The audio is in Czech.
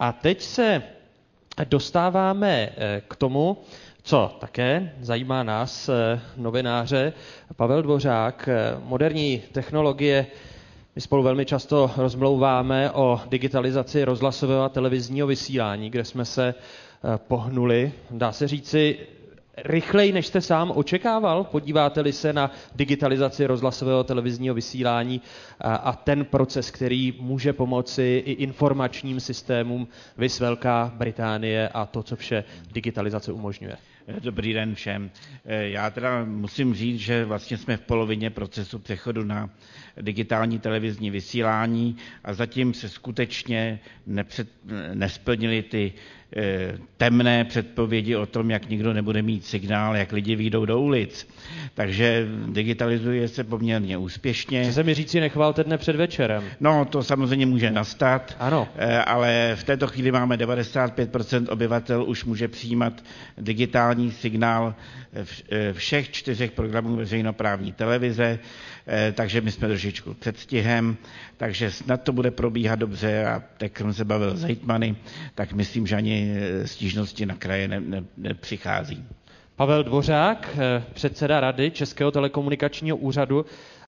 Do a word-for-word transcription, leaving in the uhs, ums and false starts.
A teď se dostáváme k tomu, co také zajímá nás, novináře. Pavel Dvořák, moderní technologie, my spolu velmi často rozmlouváme o digitalizaci rozhlasového a televizního vysílání, kde jsme se pohnuli, dá se říci, rychleji, než jste sám očekával? Podíváte-li se na digitalizaci rozhlasového televizního vysílání a, a ten proces, který může pomoci i informačním systémům, viz Velká Británie a to, co vše digitalizace umožňuje. Dobrý den všem. Já teda musím říct, že vlastně jsme v polovině procesu přechodu na digitální televizní vysílání a zatím se skutečně nepřed, nesplnily ty e, temné předpovědi o tom, jak nikdo nebude mít signál, jak lidi vyjdou do ulic. Takže digitalizuje se poměrně úspěšně. Chce se mi říct, si nechvalte dne před večerem. No, to samozřejmě může nastat, ano. E, ale v této chvíli máme devadesát pět procent obyvatel už může přijímat digitální signál v, e, všech čtyřech programů veřejnoprávní televize, e, takže my jsme trošičku předstihem, takže snad to bude probíhat dobře a tak jsem se bavil s hejtmany, tak myslím, že ani stížnosti na kraje ne, ne, nepřichází. Pavel Dvořák, předseda Rady Českého telekomunikačního úřadu.